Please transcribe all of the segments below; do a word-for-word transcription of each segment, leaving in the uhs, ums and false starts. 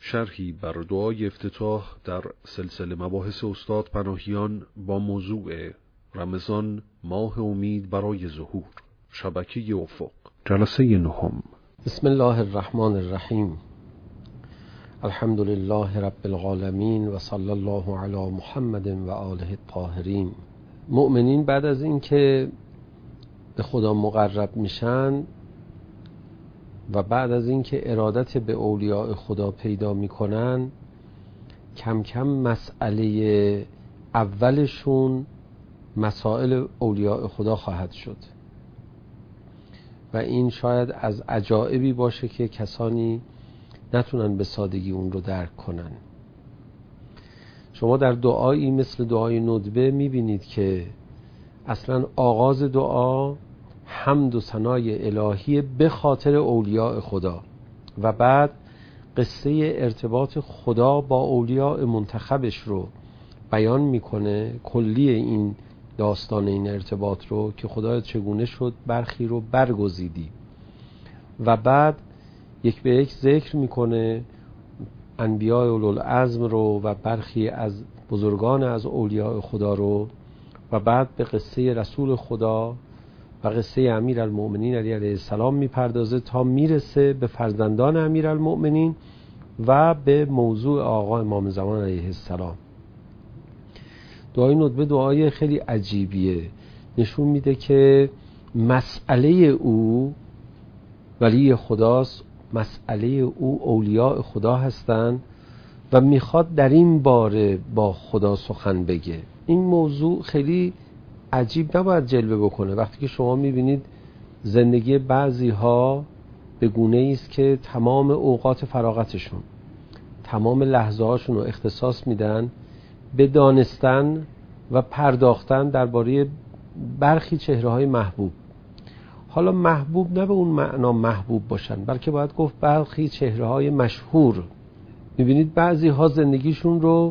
شرحی بر دعای افتتاح در سلسله مباحث استاد پناهیان با موضوع رمضان ماه امید برای ظهور، شبکه افق، جلسه نهم. بسم الله الرحمن الرحیم. الحمد لله رب العالمین و صلی الله علی محمد و آله الطاهرین. مؤمنین بعد از این که به خدا مقرب میشن و بعد از این که ارادت به اولیاء خدا پیدا میکنن، کم کم مسئله اولشون مسائل اولیاء خدا خواهد شد و این شاید از عجایبی باشه که کسانی نتونن به سادگی اون رو درک کنن. شما در دعایی مثل دعای ندبه میبینید که اصلا آغاز دعا حمد و ثنای الهی به خاطر اولیاء خدا و بعد قصه ارتباط خدا با اولیاء منتخبش رو بیان میکنه، کلی این داستان این ارتباط رو که خدا چگونه شد برخی رو برگزیدی، و بعد یک به یک ذکر میکنه انبیاء اولوالعزم رو و برخی از بزرگان از اولیاء خدا رو و بعد به قصه رسول خدا و قصه امیرالمؤمنین علی علیه السلام میپردازه تا میرسه به فرزندان امیرالمؤمنین و به موضوع آقا امام زمان علیه السلام. دعای ندبه دعای خیلی عجیبیه، نشون میده که مسئله او ولی خداست، مسئله او اولیاء خدا هستن و میخواد در این باره با خدا سخن بگه. این موضوع خیلی عجیب نباید جلوه بکنه. وقتی که شما میبینید زندگی بعضی ها به گونه است که تمام اوقات فراغتشون، تمام لحظه هاشون رو اختصاص میدن به دانستن و پرداختن درباره برخی چهره های محبوب. حالا محبوب نه به اون معنا محبوب باشن، بلکه باید گفت برخی چهره های مشهور. میبینید بعضی ها زندگیشون رو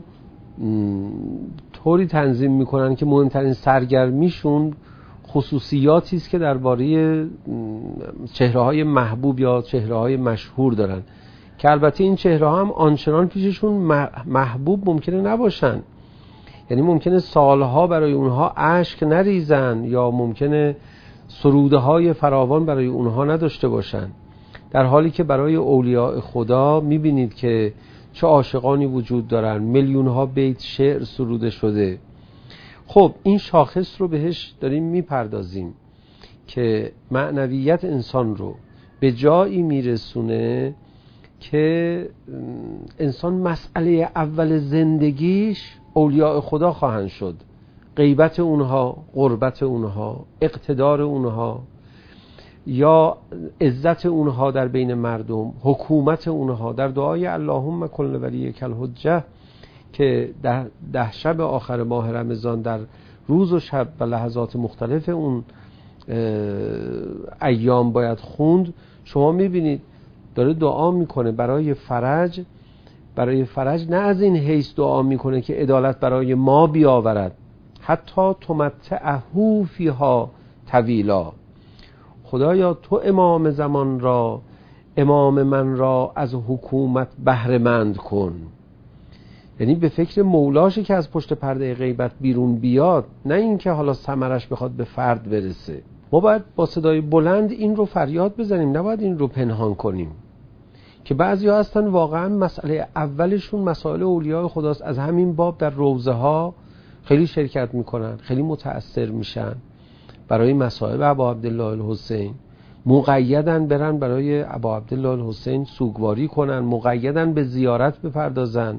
طوری تنظیم میکنن که مهمترین سرگرمیشون خصوصیاتی است که درباره چهره های محبوب یا چهره های مشهور دارن، که البته این چهره ها هم آنچنان پیششون محبوب ممکنه نباشن. یعنی ممکنه سالها برای اونها اشک نریزن یا ممکنه سروده های فراوان برای اونها نداشته باشن، در حالی که برای اولیاء خدا میبینید که چه عاشقانی وجود دارن، میلیون ها بیت شعر سروده شده. خب این شاخص رو بهش داریم میپردازیم که معنویت انسان رو به جایی میرسونه که انسان مسئله اول زندگیش اولیاء خدا خواهند شد، غیبت اونها، قربت اونها، اقتدار اونها یا عزت اونها در بین مردم، حکومت اونها. در دعای اللهم کن ولیک الحجه که ده, ده شب آخر ماه رمضان در روز و شب و لحظات مختلف اون ایام باید خوند، شما میبینید داره دعا میکنه برای فرج، برای فرج نه از این حیث دعا میکنه که عدالت برای ما بیاورد، حتی تمتعه فیها طویلا. خدایا تو امام زمان را، امام من را از حکومت بهره مند کن. یعنی به فکر مولاشه که از پشت پرده غیبت بیرون بیاد، نه اینکه حالا ثمرش بخواد به فرد برسه. ما باید با صدای بلند این رو فریاد بزنیم، نباید این رو پنهان کنیم که بعضی ها هستن واقعا مسئله اولشون مسائل اولیاء خداست. از همین باب در روضه ها خیلی شرکت میکنن، خیلی متأثر میشن، برای مسائل ابا عبدالله الحسین مقیدن برن برای ابا عبدالله الحسین سوگواری کنن، مقیدن به زیارت بپردازن.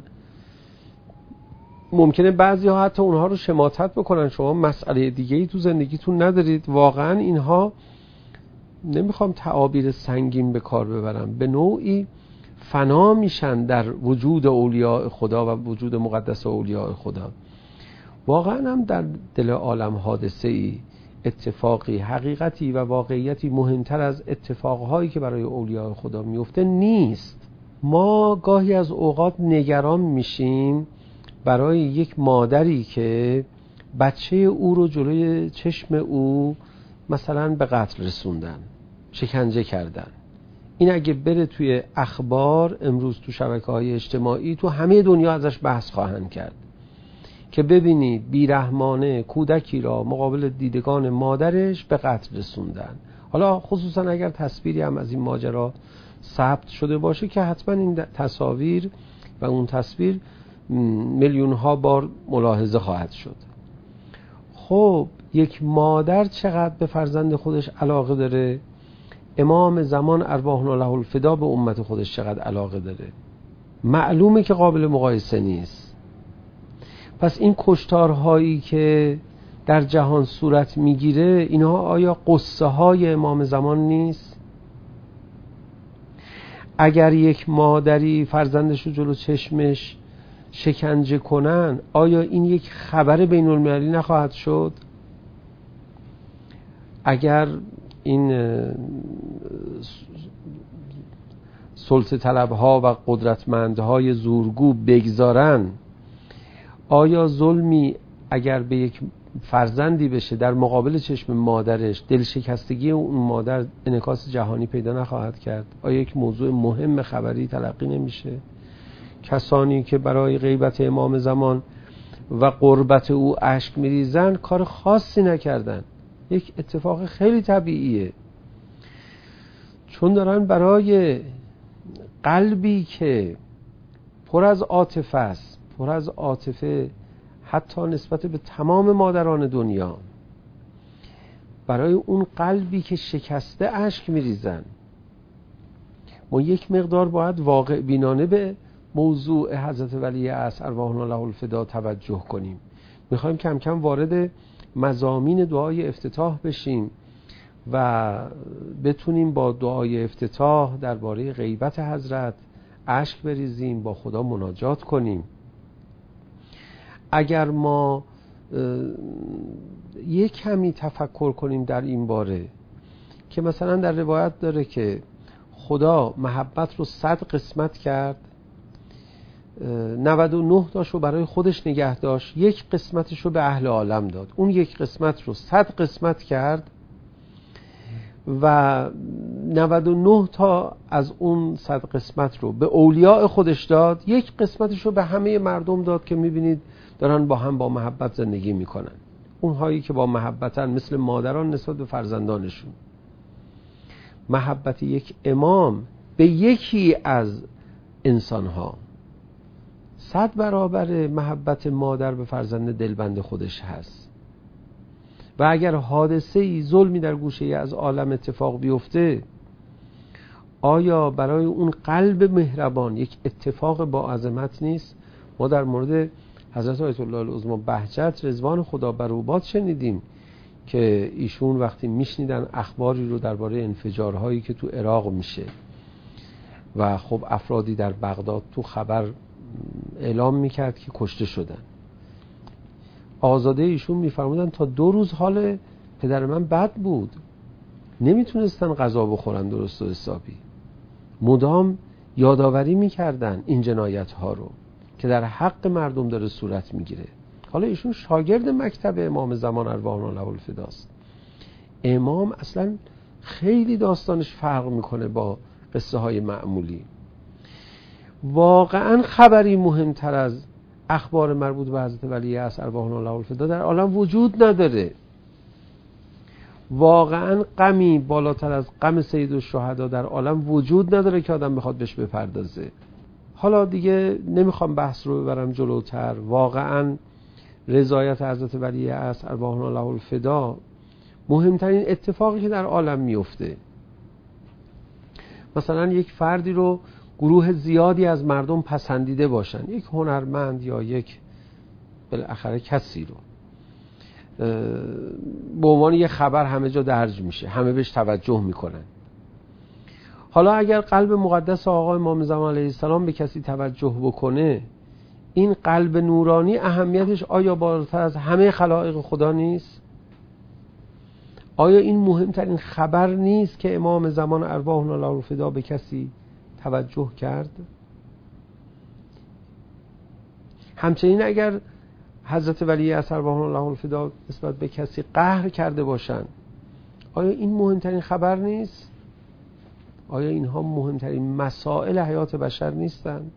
ممکنه بعضی ها حتی اونها رو شماتت بکنن. شما مسئله دیگه ای تو زندگیتون ندارید. واقعا اینها، نمیخوام تعابیر سنگین به کار ببرم، به نوعی فنا میشن در وجود اولیاء خدا و وجود مقدس اولیاء خدا. واقعا هم در دل عالم حادثه ای، اتفاقی، حقیقتی و واقعیتی مهمتر از اتفاقهایی که برای اولیاء خدا میفته نیست. ما گاهی از اوقات نگران میشیم برای یک مادری که بچه او رو جلوی چشم او مثلا به قتل رسوندن، شکنجه کردن. این اگه بره توی اخبار امروز تو شبکه‌های اجتماعی تو همه دنیا ازش بحث خواهند کرد که ببینید بیرحمانه کودکی را مقابل دیدگان مادرش به قتل رسوندن. حالا خصوصا اگر تصویری هم از این ماجرا ثبت شده باشه که حتما این تصاویر و اون تصویر میلیون ها بار ملاحظه خواهد شد. خب یک مادر چقدر به فرزند خودش علاقه داره؟ امام زمان ارواحنا له الفدا به امت خودش چقدر علاقه داره؟ معلومه که قابل مقایسه نیست. پس این کشتارهایی که در جهان صورت میگیره اینها آیا قصه های امام زمان نیست؟ اگر یک مادری فرزندش رو جلو چشمش شکنجه کنن آیا این یک خبر بین المللی نخواهد شد؟ اگر این سلطه طلبها و قدرتمندهای زورگو بگذارن، آیا ظلمی اگر به یک فرزندی بشه در مقابل چشم مادرش دلشکستگی اون مادر انعکاس جهانی پیدا نخواهد کرد؟ آیا یک موضوع مهم خبری تلقی نمیشه؟ کسانی که برای غیبت امام زمان و قربت او اشک میریزن کار خاصی نکردن، یک اتفاق خیلی طبیعیه، چون دارن برای قلبی که پر از عاطفه است، پر از عاطفه حتی نسبت به تمام مادران دنیا، برای اون قلبی که شکسته اشک میریزن. ما یک مقدار باید واقع بینانه به موضوع حضرت ولی عصر ارواحنا له الفدا توجه کنیم. میخوایم کم کم وارد مضامین دعای افتتاح بشیم و بتونیم با دعای افتتاح درباره غیبت حضرت اشک بریزیم، با خدا مناجات کنیم. اگر ما یک کمی تفکر کنیم در این باره که مثلا در روایت داره که خدا محبت رو صد قسمت کرد، نود و نه تاش رو برای خودش نگه داشت، یک قسمتش رو به اهل عالم داد. اون یک قسمت رو صد قسمت کرد و نود و نه تا از اون صد قسمت رو به اولیاء خودش داد، یک قسمتش رو به همه مردم داد که میبینید دارن با هم با محبت زندگی میکنن. اونهایی که با محبتن مثل مادران نسبت به فرزندانشون. محبت یک امام به یکی از انسانها صد برابر محبت مادر به فرزند دلبند خودش هست. و اگر حادثه‌ای ظلمی در گوشه‌ای از عالم اتفاق بیفته، آیا برای اون قلب مهربان یک اتفاق با عظمت نیست؟ ما در مورد حضرت آیت الله العظمی بهجت رضوان خدا بر او باد شنیدیم که ایشون وقتی میشنیدن اخباری رو درباره انفجارهایی که تو عراق میشه و خب افرادی در بغداد تو خبر اعلام میکرد که کشته شدن، آزاده ایشون میفرمودن تا دو روز حال پدر من بد بود، نمیتونستن غذا بخورن درست و حسابی، مدام یادآوری میکردن این جنایت ها رو که در حق مردم داره صورت میگیره. حالا ایشون شاگرد مکتب امام زمان ارواحنا له الفداست. امام اصلا خیلی داستانش فرق میکنه با قصه های معمولی. واقعا خبری مهمتر از اخبار مربوط به حضرت ولی عصر ارواحنا له الفدا در عالم وجود نداره. واقعا غمی بالاتر از غم سید الشهدا در عالم وجود نداره که آدم بخواد بهش بپردازه. حالا دیگه نمیخوام بحث رو ببرم جلوتر. واقعا رضایت حضرت ولی عصر ارواحنا له الفدا مهمترین اتفاقی که در عالم میفته. مثلا یک فردی رو گروه زیادی از مردم پسندیده باشن، یک هنرمند یا یک بالاخره کسی رو به عنوان یک خبر همه جا درج میشه، همه بهش توجه میکنن. حالا اگر قلب مقدس آقا امام زمان علیه السلام به کسی توجه بکنه، این قلب نورانی اهمیتش آیا بالاتر از همه خلائق خدا نیست؟ آیا این مهمترین خبر نیست که امام زمان ارواحنا له الفدا به کسی توجه کرد؟ همچنین اگر حضرت ولی عصر ارواحنا له الفدا نسبت به کسی قهر کرده باشن، آیا این مهمترین خبر نیست؟ آیا اینها مهمترین مسائل حیات بشر نیستند؟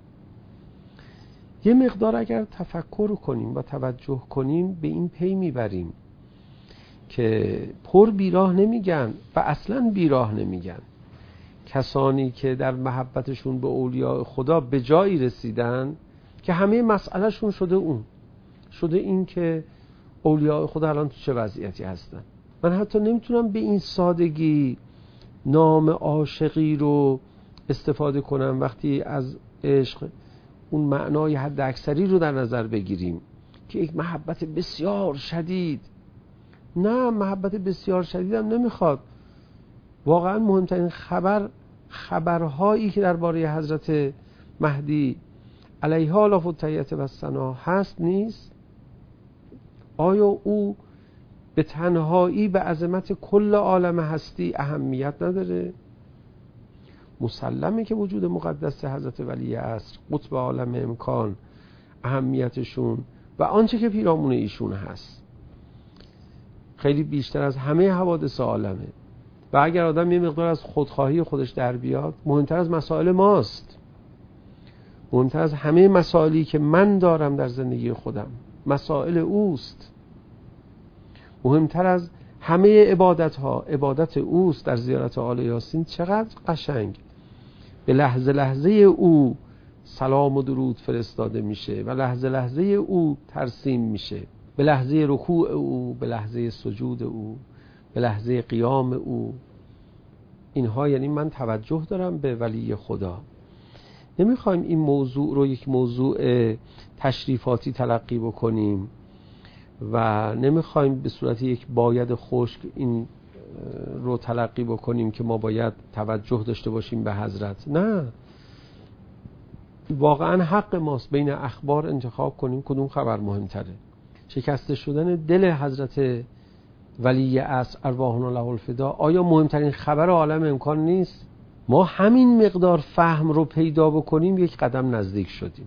یه مقدار اگر تفکر کنیم و توجه کنیم به این پی میبریم که پر بیراه نمیگن و اصلا بیراه نمیگن. کسانی که در محبتشون به اولیاء خدا به جایی رسیدن که همه مسئلهشون شده اون شده این که اولیاء خدا الان تو چه وضعیتی هستن. من حتی نمیتونم به این سادگی نام عاشقی رو استفاده کنم وقتی از عشق اون معنای حد اکثری رو در نظر بگیریم که یک محبت بسیار شدید. نه، محبت بسیار شدید هم نمیخواد. واقعا مهمترین خبر خبرهایی که درباره حضرت مهدی علیها لاف التحیت و الثنا هست نیست؟ آیا او به تنهایی به عظمت کل عالم هستی اهمیت نداره؟ مسلمه که وجود مقدس حضرت ولی عصر، قطب عالم امکان، اهمیتشون و آنچه که پیرامون ایشون هست خیلی بیشتر از همه حوادث عالمه. و اگر آدم یه مقدار از خودخواهی خودش در بیاد، مهمتر از مسائل ماست، مهمتر از همه مسائلی که من دارم در زندگی خودم مسائل اوست، مهمتر از همه عبادت ها عبادت اوست. در زیارت آل یاسین چقدر قشنگ به لحظه لحظه او سلام و درود فرستاده میشه و لحظه لحظه او ترسیم میشه، به لحظه رکوع او، به لحظه سجود او، به لحظه قیام او. اینها یعنی من توجه دارم به ولی خدا. نمیخوایم این موضوع رو یک موضوع تشریفاتی تلقی بکنیم و نمیخوایم به صورت یک باید خشک این رو تلقی بکنیم که ما باید توجه داشته باشیم به حضرت. نه، واقعا حق ماست بین اخبار انتخاب کنیم کدوم خبر مهمتره. شکسته شدن دل حضرت ولی عصر ارواحنا له الفدا آیا مهمترین خبر عالم امکان نیست؟ ما همین مقدار فهم رو پیدا بکنیم یک قدم نزدیک شدیم.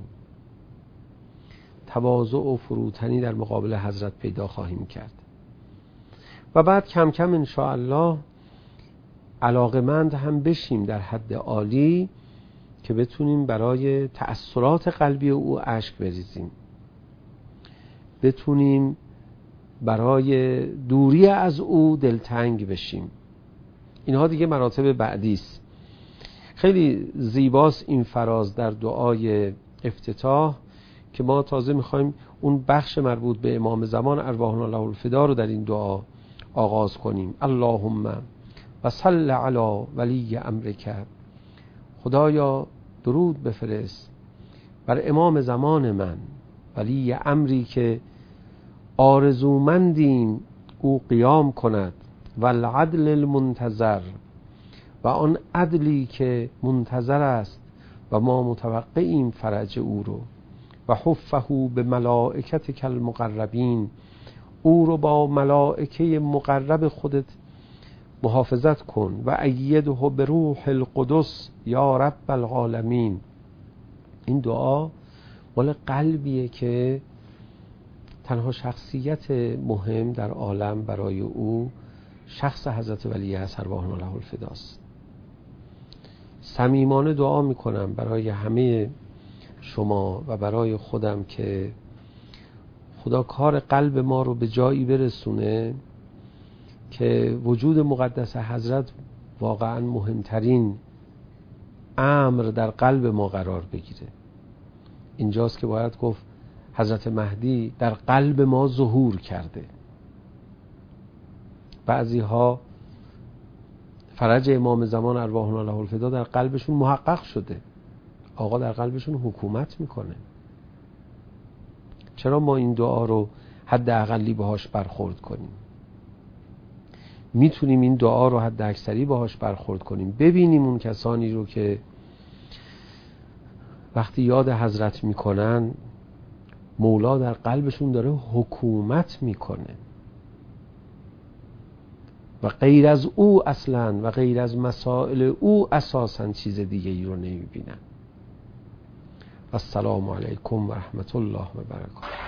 تواضع و فروتنی در مقابل حضرت پیدا خواهیم کرد و بعد کم کم انشاءالله علاقمند هم بشیم در حد عالی که بتونیم برای تأثیرات قلبی او اشک بریزیم، بتونیم برای دوری از او دلتنگ بشیم. اینها دیگه مراتب بعدی است. خیلی زیباست این فراز در دعای افتتاح که ما تازه میخوایم اون بخش مربوط به امام زمان ارواحنا له الفدا رو در این دعا آغاز کنیم. اللهم و صل علی ولی امرک، خدایا درود بفرست بر امام زمان من، ولی امری که آرزومندیم او قیام کند، و العدل المنتظر، و آن عدلی که منتظر است و ما متوقعیم فرج او رو، و حفه به ملائکتک المقربین، او رو با ملائکه مقرب خودت محافظت کن، و ایده به روح القدس یا رب العالمین. این دعا مال قلبیه که تنها شخصیت مهم در عالم برای او شخص حضرت ولی عصر ارواحنا له الفداست. صمیمانه دعا میکنم برای همه شما و برای خودم که خدا کار قلب ما رو به جایی برسونه که وجود مقدس حضرت واقعا مهمترین امر در قلب ما قرار بگیره. اینجاست که باید گفت حضرت مهدی در قلب ما ظهور کرده. بعضی ها فرج امام زمان ارواحنا له الفدا در قلبشون محقق شده، آقا در قلبشون حکومت میکنه. چرا ما این دعا رو حد اقلی باهاش برخورد کنیم؟ میتونیم این دعا رو حد اکثری باهاش برخورد کنیم. ببینیم اون کسانی رو که وقتی یاد حضرت میکنن مولا در قلبشون داره حکومت میکنه و غیر از او اصلا و غیر از مسائل او اساسا چیز دیگه ای رو نمیبینن. السلام علیکم و رحمت الله و برکاته.